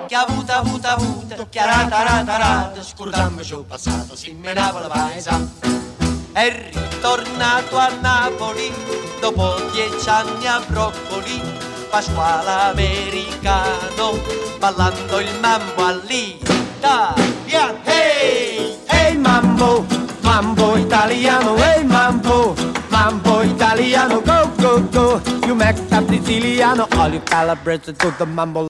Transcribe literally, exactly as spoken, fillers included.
che ha avuto, avuto, avuto, che ha rata, rata, rata, scordandoci il passato, si menava la paesa. È ritornato a Napoli, dopo dieci anni a Broccoli, Pasquale americano, ballando il mambo all'italiano. Hey, hey mambo, mambo italiano, hey mambo, mambo italiano, go, go, go. You make that Siciliano, all you calabrese to the mambo.